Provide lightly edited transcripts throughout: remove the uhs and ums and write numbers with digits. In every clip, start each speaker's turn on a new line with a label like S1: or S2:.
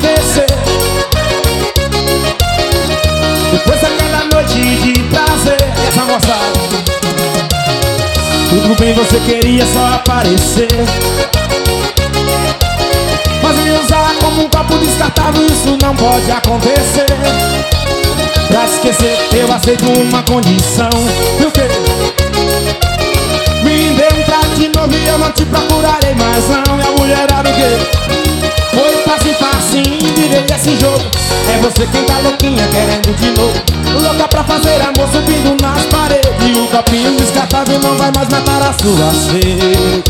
S1: esquecer. Depois daquela noite de prazer. E essa moçada? Tudo bem, você queria só aparecer, mas me usar como um copo descartável, isso não pode acontecer. Pra esquecer, eu aceito uma condição. E o quê? Me dê um trago de novo e eu não te procurarei mais não. E a mulherada o quê? Foi facinho, virei esse jogo. É você quem tá louquinha, querendo de novo. Louca pra fazer amor, subindo nas paredes. E o copinho descartável não vai mais matar a sua sede.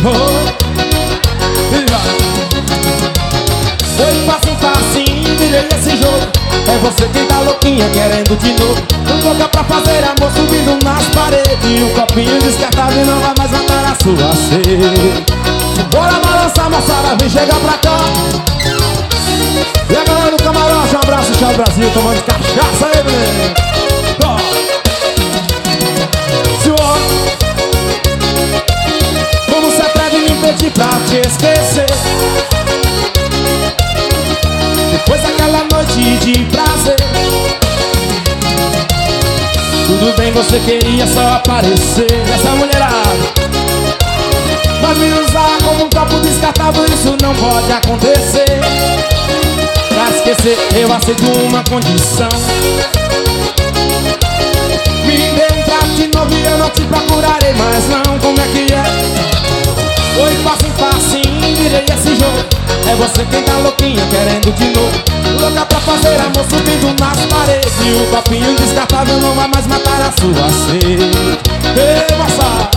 S1: Foi facinho, virei esse jogo. É você quem tá louquinha, querendo de novo. Louca pra fazer amor, subindo nas paredes. E o copinho descartável não vai mais matar a sua sede. Bora balançar, moçada, vem chegar pra cá. E a galera do camarote, um abraço, tchau Brasil, tomando cachaça aí, menino. Senhor, como se atreve me pedir pra te esquecer? Depois daquela noite de prazer. Tudo bem, você queria só aparecer. Essa mulherada, mas me usar como um copo descartável, isso não pode acontecer. Pra esquecer, eu aceito uma condição. Me dê um trago de novo e eu não te procurarei mais não. Como é que é? Foi facinho, virei esse jogo. É você quem tá louquinha, querendo de novo. Louca pra fazer amor, subindo nas paredes. E o copinho descartável não vai mais matar a sua sede. Ei, moça!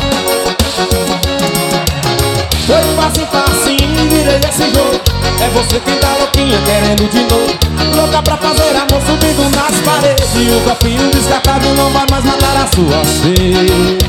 S1: Foi facinho, virei esse jogo. É você quem tá louquinha, querendo de novo. Louca pra fazer amor, subindo nas paredes. E o copinho descartável não vai mais matar a sua sede.